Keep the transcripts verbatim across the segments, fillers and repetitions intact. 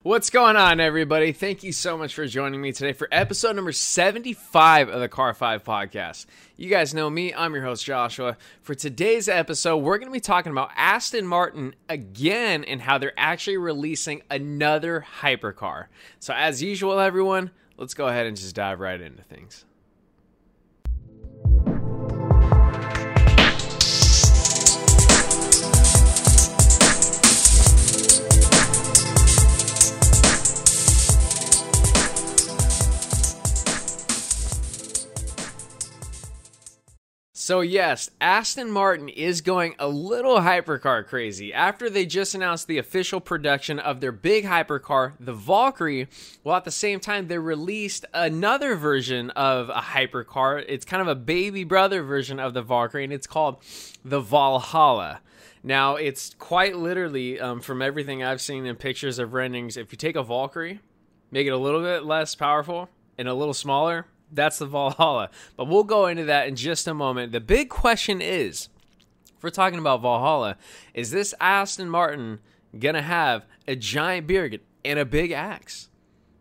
What's going on, everybody? Thank you so much for joining me today for episode number seventy-five of the Car five Podcast. You guys know me. I'm your host, Joshua. For today's episode, we're going to be talking about Aston Martin again and how they're actually releasing another hypercar. So as usual, everyone, let's go ahead and just dive right into things. So yes, Aston Martin is going a little hypercar crazy after they just announced the official production of their big hypercar, the Valkyrie, while at the same time they released another version of a hypercar. It's kind of a baby brother version of the Valkyrie, and it's called the Valhalla. Now, it's quite literally, um, from everything I've seen in pictures of renderings, if you take a Valkyrie, make it a little bit less powerful and a little smaller, that's the Valhalla. But we'll go into that in just a moment. The big question is, if we're talking about Valhalla, is this Aston Martin going to have a giant beard and a big axe?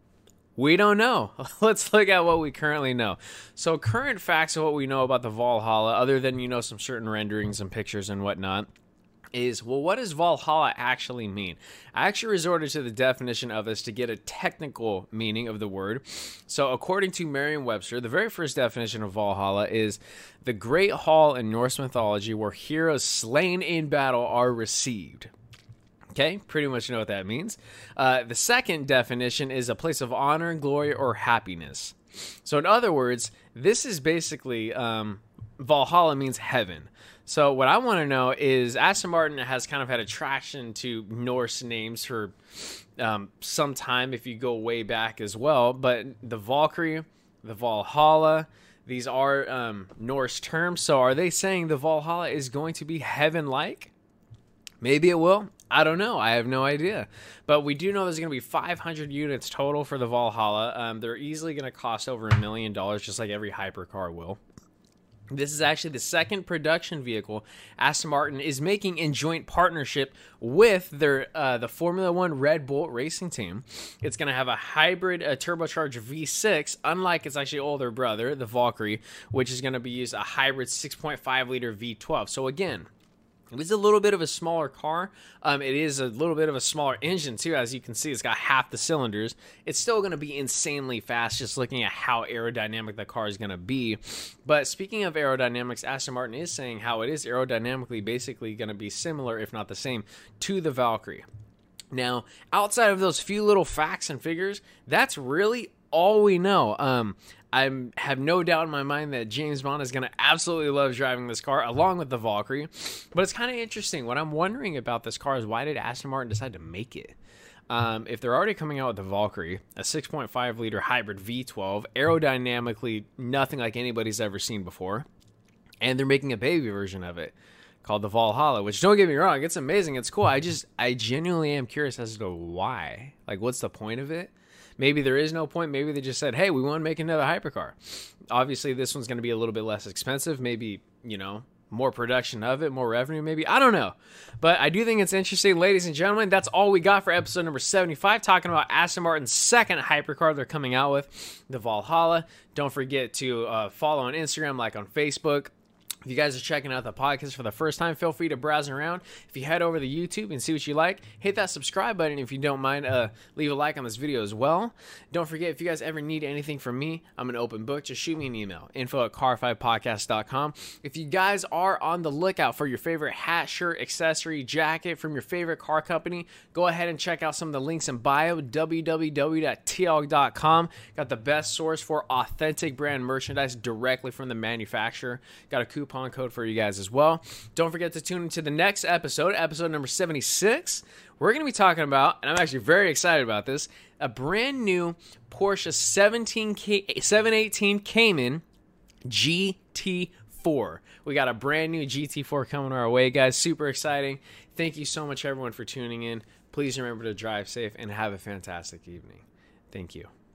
We don't know. Let's look at what we currently know. So current facts of what we know about the Valhalla, other than, you know, some certain renderings and pictures and whatnot, is, well, what does Valhalla actually mean? I actually resorted to the definition of this to get a technical meaning of the word. So according to Merriam-Webster, the very first definition of Valhalla is the great hall in Norse mythology where heroes slain in battle are received. Okay, pretty much know what that means. Uh, the second definition is a place of honor, glory, or happiness. So in other words, this is basically, um, Valhalla means heaven. So what I want to know is, Aston Martin has kind of had attraction to Norse names for um, some time, if you go way back as well. But the Valkyrie, the Valhalla, these are um, Norse terms. So are they saying the Valhalla is going to be heaven-like? Maybe it will. I don't know. I have no idea. But we do know there's going to be five hundred units total for the Valhalla. Um, they're easily going to cost over a million dollars, just like every hypercar will. This is actually the second production vehicle Aston Martin is making in joint partnership with their uh, the Formula One Red Bull racing team. It's going to have a hybrid uh, turbocharged V six, unlike its actually older brother, the Valkyrie, which is going to be used a hybrid six point five liter V twelve. So again, it is a little bit of a smaller car. Um, it is a little bit of a smaller engine, too. As you can see, it's got half the cylinders. It's still going to be insanely fast, just looking at how aerodynamic the car is going to be. But speaking of aerodynamics, Aston Martin is saying how it is aerodynamically basically going to be similar, if not the same, to the Valkyrie. Now, outside of those few little facts and figures, that's really all we know. Um, I have no doubt in my mind that James Bond is going to absolutely love driving this car, along with the Valkyrie. But it's kind of interesting. What I'm wondering about this car is, why did Aston Martin decide to make it? Um, if they're already coming out with the Valkyrie, a six point five liter hybrid V twelve, aerodynamically nothing like anybody's ever seen before, and they're making a baby version of it called the Valhalla, which, don't get me wrong, it's amazing, it's cool. I just, I genuinely am curious as to why. Like, what's the point of it? Maybe there is no point. Maybe they just said, hey, we want to make another hypercar. Obviously, this one's going to be a little bit less expensive. Maybe, you know, more production of it, more revenue maybe. I don't know. But I do think it's interesting. Ladies and gentlemen, that's all we got for episode number seventy-five, talking about Aston Martin's second hypercar they're coming out with, the Valhalla. Don't forget to uh, follow on Instagram, like on Facebook. If you guys are checking out the podcast for the first time, feel free to browse around. If you head over to YouTube and see what you like, hit that subscribe button. If you don't mind, uh, leave a like on this video as well. Don't forget, if you guys ever need anything from me, I'm an open book. Just shoot me an email, info at car five podcast dot com. If you guys are on the lookout for your favorite hat, shirt, accessory, jacket from your favorite car company, go ahead and check out some of the links in bio, w w w dot t o g dot com. Got the best source for authentic brand merchandise directly from the manufacturer. Got a coupon code for you guys as well. Don't forget to tune into the next episode, episode number seventy-six. We're going to be talking about, and I'm actually very excited about this, a brand new Porsche seventeen K, seven eighteen Cayman G T four. We got a brand new G T four coming our way, guys. Super exciting. Thank you so much, everyone, for tuning in. Please remember to drive safe and have a fantastic evening. Thank you.